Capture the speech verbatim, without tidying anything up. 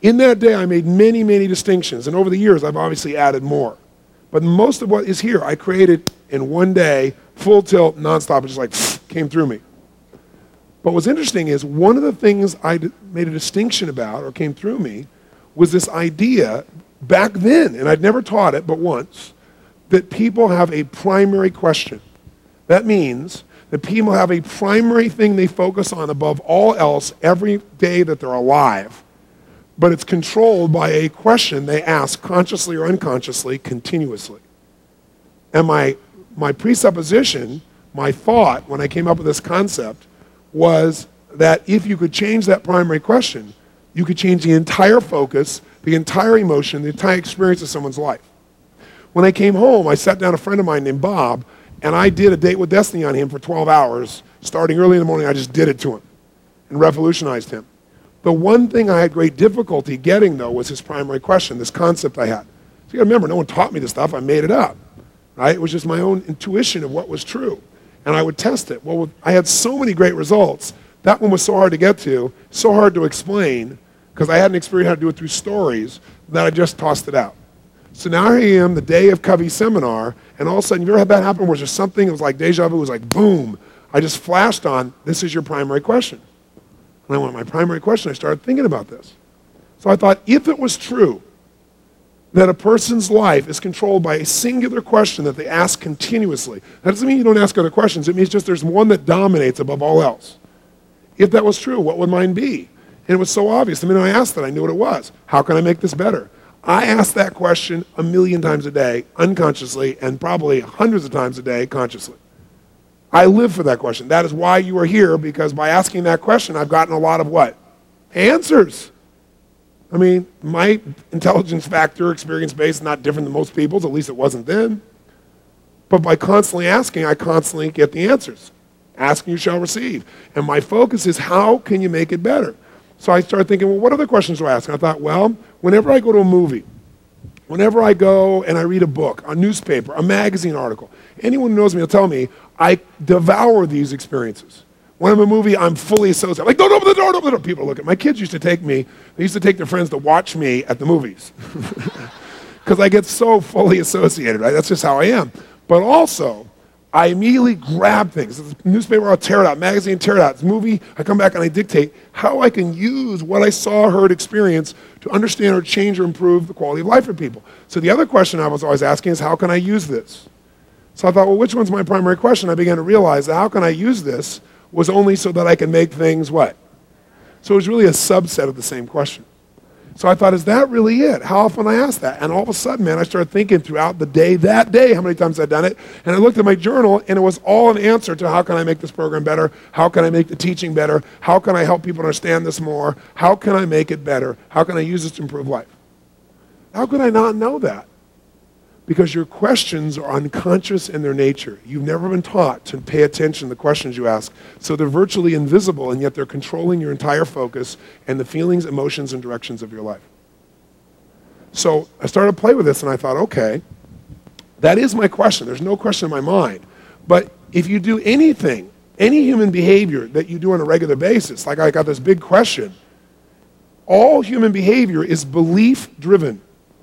In that day, I made many, many distinctions. And over the years, I've obviously added more. But most of what is here, I created in one day, full tilt, nonstop. It just like came through me. But what's interesting is one of the things I made a distinction about or came through me was this idea back then, and I'd never taught it but once, that people have a primary question. That means that people have a primary thing they focus on above all else every day that they're alive, but it's controlled by a question they ask consciously or unconsciously continuously. And my, my presupposition, my thought when I came up with this concept was that if you could change that primary question, you could change the entire focus, the entire emotion, the entire experience of someone's life. When I came home, I sat down a friend of mine named Bob, and I did a date with destiny on him for twelve hours. Starting early in the morning, I just did it to him and revolutionized him. The one thing I had great difficulty getting, though, was his primary question, this concept I had. So you gotta remember, no one taught me this stuff. I made it up, right? It was just my own intuition of what was true. And I would test it. Well, I had so many great results. That one was so hard to get to, so hard to explain, because I hadn't experienced how to do it through stories, that I just tossed it out. So now here I am, the day of Covey's seminar, and all of a sudden, you ever had that happen where there's something, it was like deja vu, it was like boom. I just flashed on, this is your primary question. And I went, my primary question, I started thinking about this. So I thought, if it was true that a person's life is controlled by a singular question that they ask continuously, that doesn't mean you don't ask other questions, it means just there's one that dominates above all else. If that was true, what would mine be? And it was so obvious. The minute I asked that, I knew what it was. How can I make this better? I ask that question a million times a day, unconsciously, and probably hundreds of times a day, consciously. I live for that question. That is why you are here, because by asking that question, I've gotten a lot of what? Answers. I mean, my intelligence factor, experience base, is not different than most people's, at least it wasn't then. But by constantly asking, I constantly get the answers. Ask and you shall receive. And my focus is, how can you make it better? So I started thinking, well, what other questions do I ask? And I thought, well, whenever I go to a movie, whenever I go and I read a book, a newspaper, a magazine article, anyone who knows me will tell me I devour these experiences. When I'm in a movie, I'm fully associated. Like, don't open the door, don't open the door. People look at my kids used to take me, they used to take their friends to watch me at the movies. Because I get so fully associated, right? That's just how I am. But also, I immediately grab things. It's a newspaper, I'll tear it out. Magazine, tear it out. It's a movie, I come back and I dictate how I can use what I saw, heard, experienced to understand or change or improve the quality of life for people. So the other question I was always asking is, how can I use this? So I thought, well, which one's my primary question? I began to realize that how can I use this was only so that I can make things what? So it was really a subset of the same question. So I thought, is that really it? How often I ask that? And all of a sudden, man, I started thinking throughout the day, that day, how many times I'd done it. And I looked at my journal, and it was all an answer to how can I make this program better? How can I make the teaching better? How can I help people understand this more? How can I make it better? How can I use this to improve life? How could I not know that? Because your questions are unconscious in their nature. You've never been taught to pay attention to the questions you ask. So they're virtually invisible, and yet they're controlling your entire focus and the feelings, emotions, and directions of your life. So I started to play with this, and I thought, okay, that is my question. There's no question in my mind. But if you do anything, any human behavior that you do on a regular basis, like I got this big question, all human behavior is belief-driven.